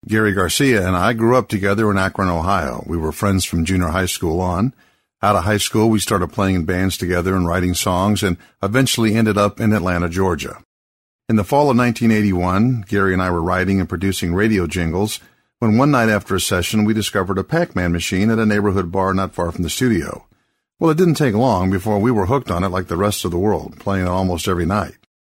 Gary Garcia and I grew up together in Akron, Ohio. We were friends from junior high school on. Out of high school, we started playing in bands together and writing songs and eventually ended up in Atlanta, Georgia. In the fall of 1981, Gary and I were writing and producing radio jingles when one night after a session, we discovered a Pac-Man machine at a neighborhood bar not far from the studio. Well, it didn't take long before we were hooked on it like the rest of the world, playing it almost every night.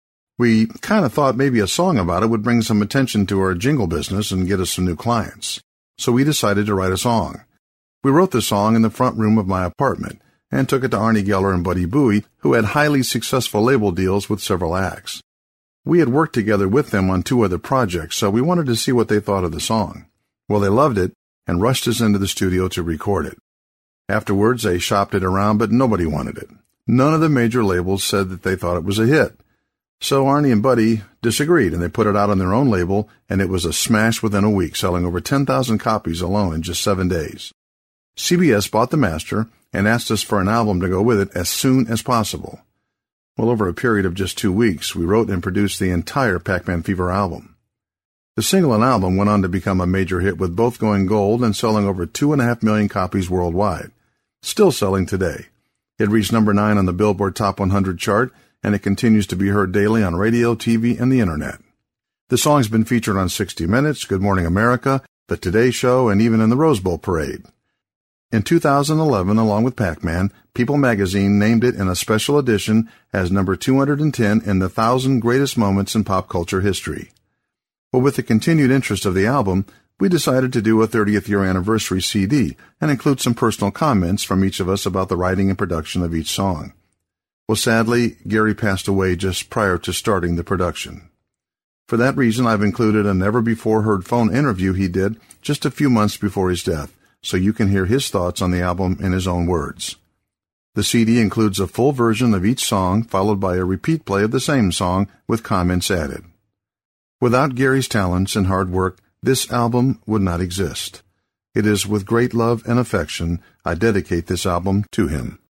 We kind of thought maybe a song about it would bring some attention to our jingle business and get us some new clients. So we decided to write a song. We wrote the song in the front room of my apartment and took it to Arnie Geller and Buddy Bowie, who had highly successful label deals with several acts. We had worked together with them on 2 other projects, so we wanted to see what they thought of the song. Well, they loved it and rushed us into the studio to record it. Afterwards, they shopped it around, but nobody wanted it. None of the major labels said that they thought it was a hit. So Arnie and Buddy disagreed, and they put it out on their own label, and it was a smash within a week, selling over 10,000 copies alone in just 7 days. CBS bought the master and asked us for an album to go with it as soon as possible. Well, over a period of just 2 weeks, we wrote and produced the entire Pac-Man Fever album. The single and album went on to become a major hit, with both going gold and selling over 2.5 million copies worldwide. Still selling today. It reached number 9 on the Billboard Top 100 chart, and it continues to be heard daily on radio, TV, and the Internet. The song's been featured on 60 Minutes, Good Morning America, The Today Show, and even in the Rose Bowl Parade. In 2011, along with Pac-Man, People magazine named it in a special edition as number 210 in the 1,000 greatest moments in pop culture history. Well, with the continued interest of the album, we decided to do a 30th year anniversary CD and include some personal comments from each of us about the writing and production of each song. Well, sadly, Gary passed away just prior to starting the production. For that reason, I've included a never-before-heard phone interview he did just a few months before his death, so you can hear his thoughts on the album in his own words. The CD includes a full version of each song, followed by a repeat play of the same song with comments added. Without Gary's talents and hard work, this album would not exist. It is with great love and affection I dedicate this album to him.